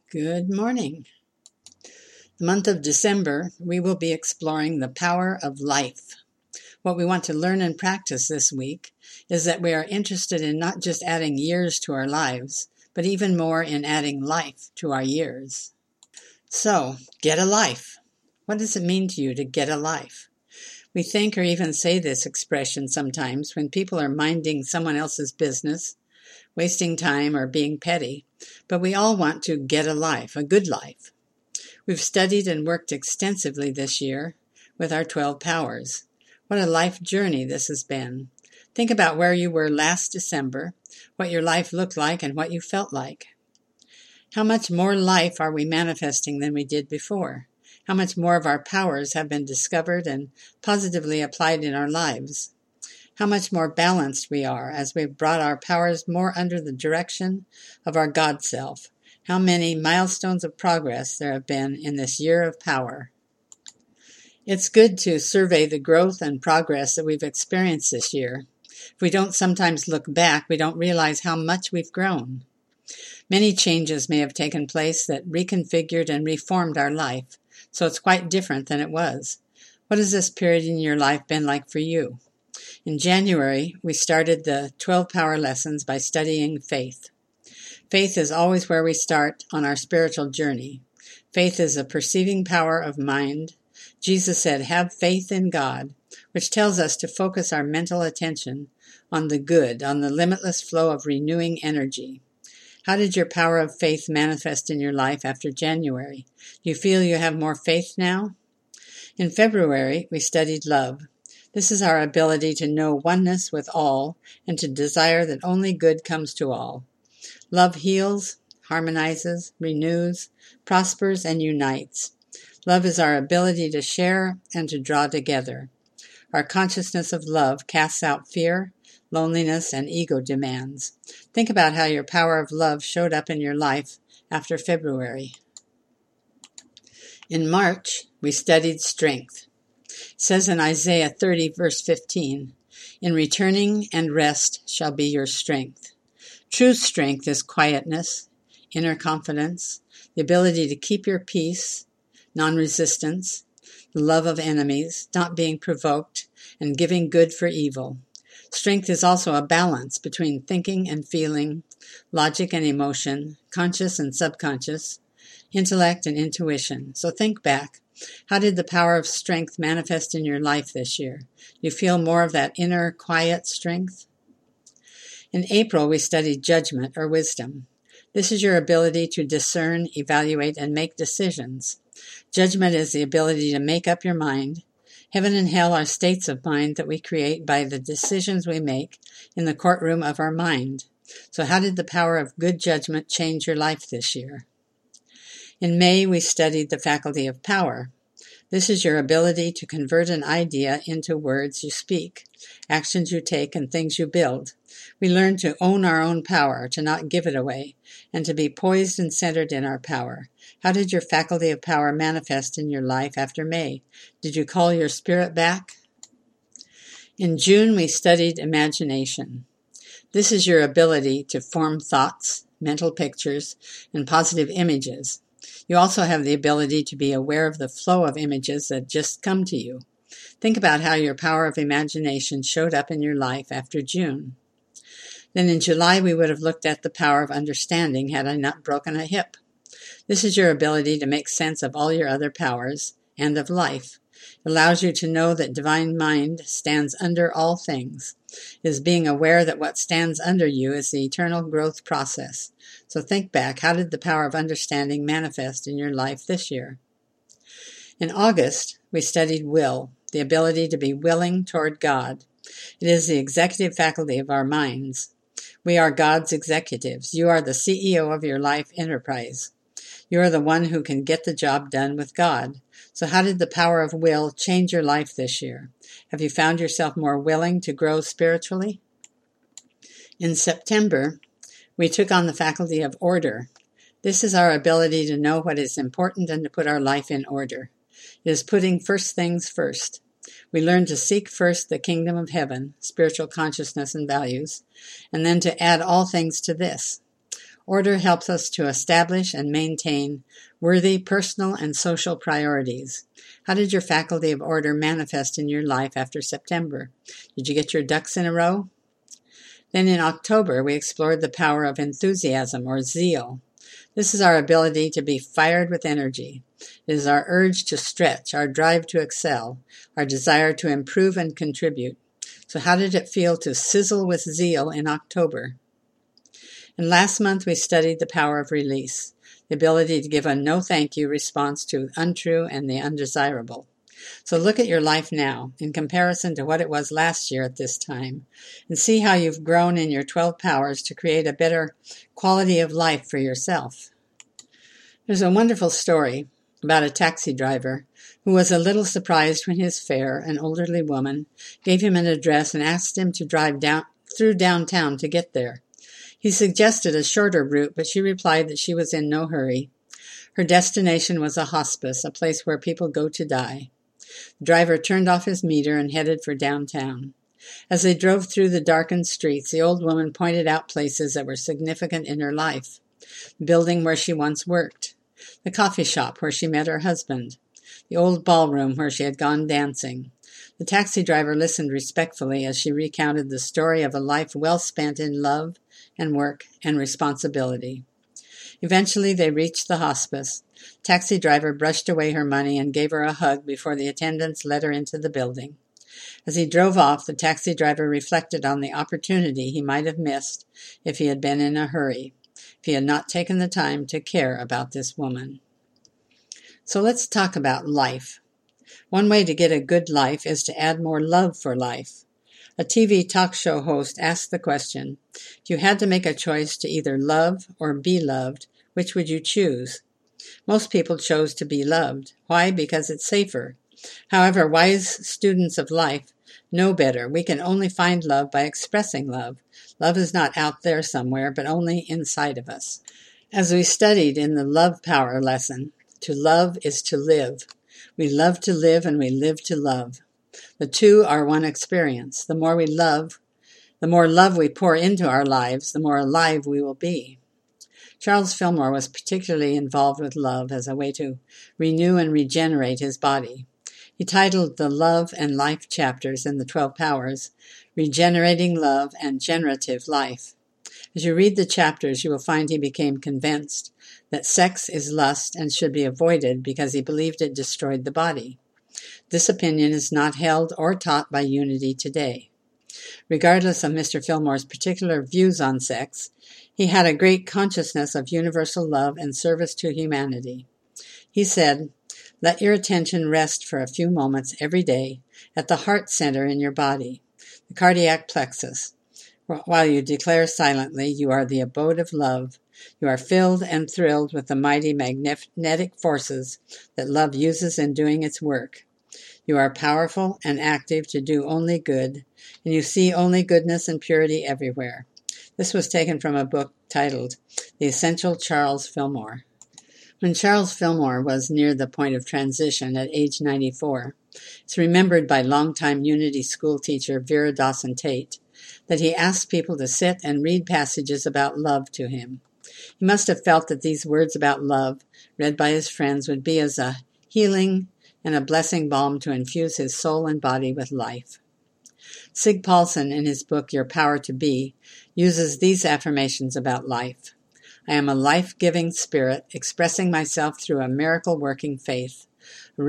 Good morning. The month of December, we will be exploring the power of life. What we want to learn and practice this week is that we are interested in not just adding years to our lives, but even more in adding life to our years. So, get a life. What does it mean to you to get a life? We think or even say this expression sometimes when people are minding someone else's business, wasting time, or being petty, but we all want to get a life, a good life. We've studied and worked extensively this year with our 12 powers. What a life journey this has been. Think about where you were last December, what your life looked like, and what you felt like. How much more life are we manifesting than we did before? How much more of our powers have been discovered and positively applied in our lives? How much more balanced we are as we've brought our powers more under the direction of our God self. How many milestones of progress there have been in this year of power. It's good to survey the growth and progress that we've experienced this year. If we don't sometimes look back, we don't realize how much we've grown. Many changes may have taken place that reconfigured and reformed our life, so it's quite different than it was. What has this period in your life been like for you? In January, we started the 12 Power Lessons by studying faith. Faith is always where we start on our spiritual journey. Faith is a perceiving power of mind. Jesus said, "Have faith in God," which tells us to focus our mental attention on the good, on the limitless flow of renewing energy. How did your power of faith manifest in your life after January? Do you feel you have more faith now? In February, we studied love. This is our ability to know oneness with all and to desire that only good comes to all. Love heals, harmonizes, renews, prospers, and unites. Love is our ability to share and to draw together. Our consciousness of love casts out fear, loneliness, and ego demands. Think about how your power of love showed up in your life after February. In March, we studied strength. It says in Isaiah 30, verse 15, "In returning and rest shall be your strength." True strength is quietness, inner confidence, the ability to keep your peace, non-resistance, the love of enemies, not being provoked, and giving good for evil. Strength is also a balance between thinking and feeling, logic and emotion, conscious and subconscious, intellect and intuition. So think back. How did the power of strength manifest in your life this year? Do you feel more of that inner, quiet strength? In April, we studied judgment or wisdom. This is your ability to discern, evaluate, and make decisions. Judgment is the ability to make up your mind. Heaven and hell are states of mind that we create by the decisions we make in the courtroom of our mind. So how did the power of good judgment change your life this year? In May, we studied the faculty of power. This is your ability to convert an idea into words you speak, actions you take, and things you build. We learn to own our own power, to not give it away, and to be poised and centered in our power. How did your faculty of power manifest in your life after May? Did you call your spirit back? In June, we studied imagination. This is your ability to form thoughts, mental pictures, and positive images. You also have the ability to be aware of the flow of images that just come to you. Think about how your power of imagination showed up in your life after June. Then in July, we would have looked at the power of understanding had I not broken a hip. This is your ability to make sense of all your other powers and of life. It allows you to know that divine mind stands under all things. It is being aware that what stands under you is the eternal growth process. So think back, how did the power of understanding manifest in your life this year? In August, we studied will, the ability to be willing toward God. It is the executive faculty of our minds. We are God's executives. You are the CEO of your life enterprise. You are the one who can get the job done with God. So how did the power of will change your life this year? Have you found yourself more willing to grow spiritually? In September, we took on the faculty of order. This is our ability to know what is important and to put our life in order. It is putting first things first. We learn to seek first the kingdom of heaven, spiritual consciousness and values, and then to add all things to this. Order helps us to establish and maintain worthy personal and social priorities. How did your faculty of order manifest in your life after September? Did you get your ducks in a row? Then in October, we explored the power of enthusiasm or zeal. This is our ability to be fired with energy. It is our urge to stretch, our drive to excel, our desire to improve and contribute. So how did it feel to sizzle with zeal in October? And last month we studied the power of release, the ability to give a no thank you response to untrue and the undesirable. So look at your life now in comparison to what it was last year at this time and see how you've grown in your 12 powers to create a better quality of life for yourself. There's a wonderful story about a taxi driver who was a little surprised when his fare, an elderly woman, gave him an address and asked him to drive through downtown to get there. He suggested a shorter route, but she replied that she was in no hurry. Her destination was a hospice, a place where people go to die. The driver turned off his meter and headed for downtown. As they drove through the darkened streets, the old woman pointed out places that were significant in her life. The building where she once worked, the coffee shop where she met her husband, the old ballroom where she had gone dancing. The taxi driver listened respectfully as she recounted the story of a life well spent in love and work and responsibility. Eventually they reached the hospice. Taxi driver brushed away her money and gave her a hug before the attendants led her into the building. As he drove off, the taxi driver reflected on the opportunity he might have missed if he had been in a hurry, if he had not taken the time to care about this woman. So let's talk about life. One way to get a good life is to add more love for life. A TV talk show host asked the question, if you had to make a choice to either love or be loved, which would you choose? Most people chose to be loved. Why? Because it's safer. However, wise students of life know better. We can only find love by expressing love. Love is not out there somewhere, but only inside of us. As we studied in the Love Power lesson, to love is to live. We love to live and we live to love. The two are one experience. The more we love, the more love we pour into our lives, the more alive we will be. Charles Fillmore was particularly involved with love as a way to renew and regenerate his body. He titled the Love and Life chapters in the 12 Powers, Regenerating Love and Generative Life. As you read the chapters, you will find he became convinced that sex is lust and should be avoided because he believed it destroyed the body. This opinion is not held or taught by Unity today. Regardless of Mr. Fillmore's particular views on sex, he had a great consciousness of universal love and service to humanity. He said, "Let your attention rest for a few moments every day at the heart center in your body, the cardiac plexus. While you declare silently, you are the abode of love. You are filled and thrilled with the mighty magnetic forces that love uses in doing its work. You are powerful and active to do only good, and you see only goodness and purity everywhere." This was taken from a book titled The Essential Charles Fillmore. When Charles Fillmore was near the point of transition at age 94, it's remembered by longtime Unity school teacher Vera Dawson Tate that he asked people to sit and read passages about love to him. He must have felt that these words about love, read by his friends, would be as a healing and a blessing balm to infuse his soul and body with life. Sig Paulson, in his book Your Power to Be, uses these affirmations about life. I am a life-giving spirit, expressing myself through a miracle-working faith, a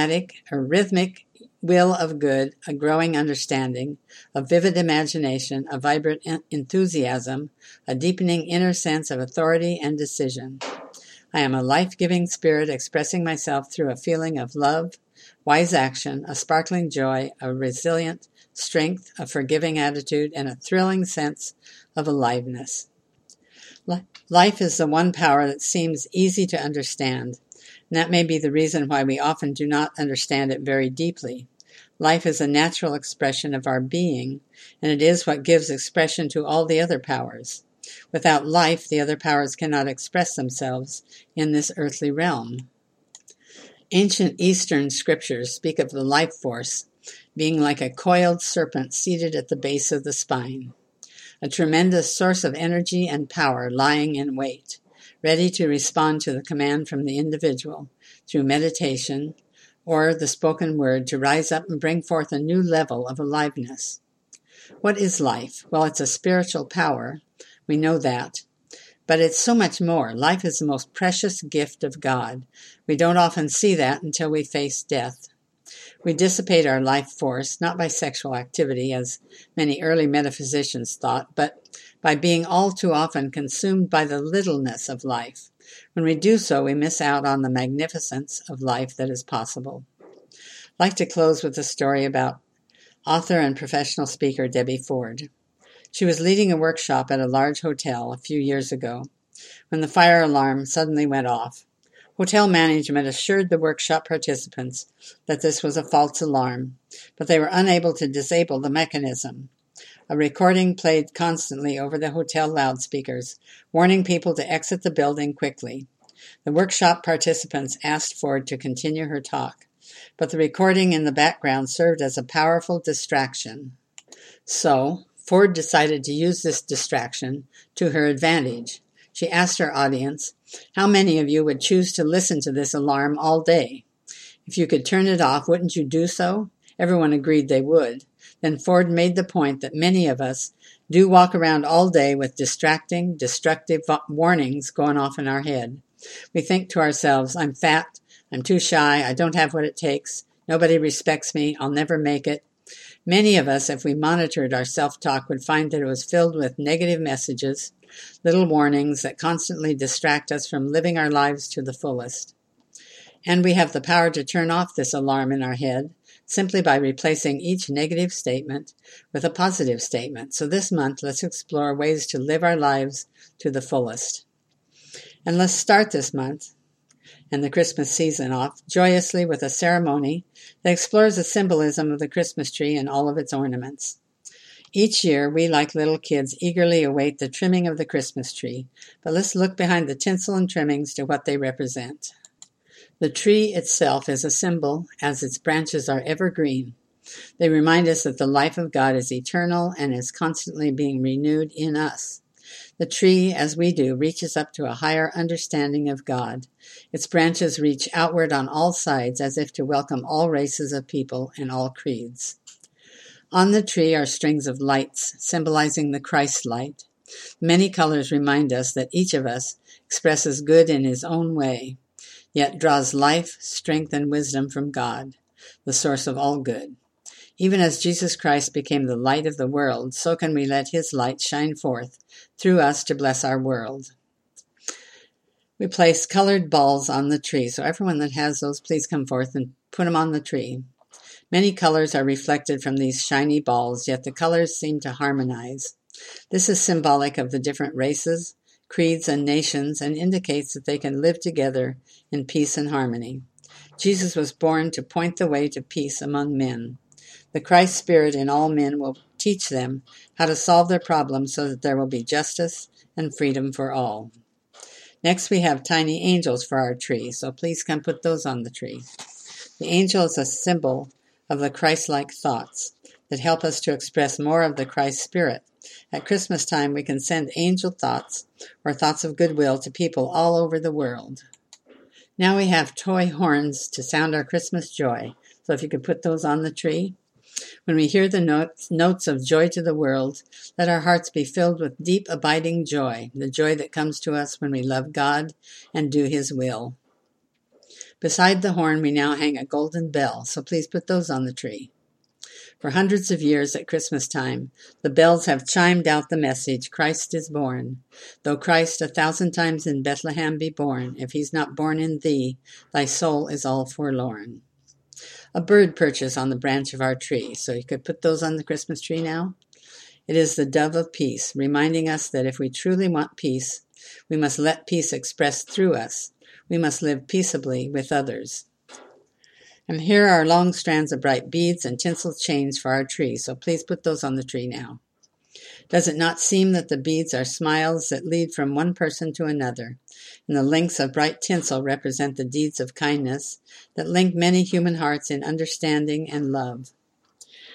rhythmic will of good, a growing understanding, a vivid imagination, a vibrant enthusiasm, a deepening inner sense of authority and decision. I am a life-giving spirit, expressing myself through a feeling of love, wise action, a sparkling joy, a resilient strength, a forgiving attitude, and a thrilling sense of aliveness. Life is the one power that seems easy to understand, and that may be the reason why we often do not understand it very deeply. Life is a natural expression of our being, and it is what gives expression to all the other powers. Without life, the other powers cannot express themselves in this earthly realm. Ancient Eastern scriptures speak of the life force being like a coiled serpent seated at the base of the spine. a tremendous source of energy and power lying in wait, ready to respond to the command from the individual through meditation or the spoken word to rise up and bring forth a new level of aliveness. What is life? Well, it's a spiritual power. We know that. But it's so much more. Life is the most precious gift of God. We don't often see that until we face death. We dissipate our life force, not by sexual activity, as many early metaphysicians thought, but by being all too often consumed by the littleness of life. When we do so, we miss out on the magnificence of life that is possible. I'd like to close with a story about author and professional speaker Debbie Ford. She was leading a workshop at a large hotel a few years ago when the fire alarm suddenly went off. Hotel management assured the workshop participants that this was a false alarm, but they were unable to disable the mechanism. A recording played constantly over the hotel loudspeakers, warning people to exit the building quickly. The workshop participants asked Ford to continue her talk, but the recording in the background served as a powerful distraction. So, Ford decided to use this distraction to her advantage. She asked her audience, "How many of you would choose to listen to this alarm all day? If you could turn it off, wouldn't you do so?" Everyone agreed they would. Then Ford made the point that many of us do walk around all day with distracting, destructive warnings going off in our head. We think to ourselves, "I'm fat, I'm too shy, I don't have what it takes, nobody respects me, I'll never make it." Many of us, if we monitored our self-talk, would find that it was filled with negative messages, little warnings that constantly distract us from living our lives to the fullest. And we have the power to turn off this alarm in our head simply by replacing each negative statement with a positive statement. So this month, let's explore ways to live our lives to the fullest. And let's start this month and the Christmas season off joyously with a ceremony that explores the symbolism of the Christmas tree and all of its ornaments. Each year, we, like little kids, eagerly await the trimming of the Christmas tree, but let's look behind the tinsel and trimmings to what they represent. The tree itself is a symbol, as its branches are evergreen. They remind us that the life of God is eternal and is constantly being renewed in us. The tree, as we do, reaches up to a higher understanding of God. Its branches reach outward on all sides as if to welcome all races of people and all creeds. On the tree are strings of lights, symbolizing the Christ light. Many colors remind us that each of us expresses good in his own way, yet draws life, strength, and wisdom from God, the source of all good. Even as Jesus Christ became the light of the world, so can we let his light shine forth through us to bless our world. We place colored balls on the tree, so everyone that has those, please come forth and put them on the tree. Many colors are reflected from these shiny balls, yet the colors seem to harmonize. This is symbolic of the different races, creeds, and nations, and indicates that they can live together in peace and harmony. Jesus was born to point the way to peace among men. The Christ Spirit in all men will teach them how to solve their problems so that there will be justice and freedom for all. Next, we have tiny angels for our tree, so please come put those on the tree. The angel is a symbol of the Christ-like thoughts that help us to express more of the Christ Spirit. At Christmas time, we can send angel thoughts or thoughts of goodwill to people all over the world. Now we have toy horns to sound our Christmas joy, so if you could put those on the tree. When we hear the notes of joy to the world, let our hearts be filled with deep, abiding joy, the joy that comes to us when we love God and do his will. Beside the horn, we now hang a golden bell, so please put those on the tree. For hundreds of years at Christmas time, the bells have chimed out the message, Christ is born. Though Christ 1,000 times in Bethlehem be born, if he's not born in thee, thy soul is all forlorn. A bird perches on the branch of our tree, so you could put those on the Christmas tree now. It is the dove of peace, reminding us that if we truly want peace, we must let peace express through us. We must live peaceably with others. And here are long strands of bright beads and tinsel chains for our tree, so please put those on the tree now. Does it not seem that the beads are smiles that lead from one person to another, and the links of bright tinsel represent the deeds of kindness that link many human hearts in understanding and love?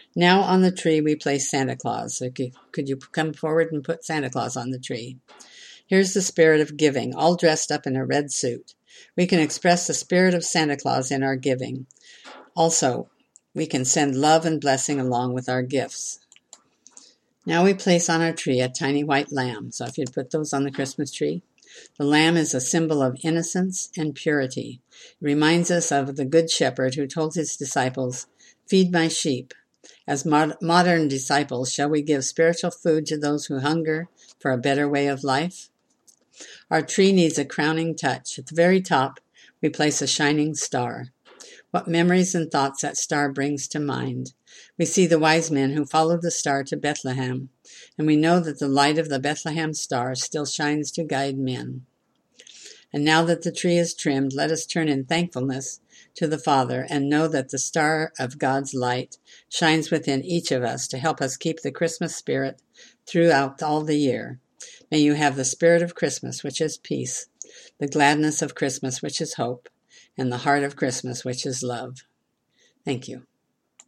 Now on the tree we place Santa Claus. So could you come forward and put Santa Claus on the tree? Here's the spirit of giving, all dressed up in a red suit. We can express the spirit of Santa Claus in our giving. Also, we can send love and blessing along with our gifts. Now we place on our tree a tiny white lamb. So if you'd put those on the Christmas tree. The lamb is a symbol of innocence and purity. It reminds us of the Good Shepherd who told his disciples, "Feed my sheep." As modern disciples, shall we give spiritual food to those who hunger for a better way of life? Our tree needs a crowning touch. At the very top, we place a shining star. What memories and thoughts that star brings to mind. We see the wise men who followed the star to Bethlehem, and we know that the light of the Bethlehem star still shines to guide men. And now that the tree is trimmed, let us turn in thankfulness to the Father and know that the star of God's light shines within each of us to help us keep the Christmas spirit throughout all the year. May you have the spirit of Christmas, which is peace, the gladness of Christmas, which is hope, and the heart of Christmas, which is love. Thank you.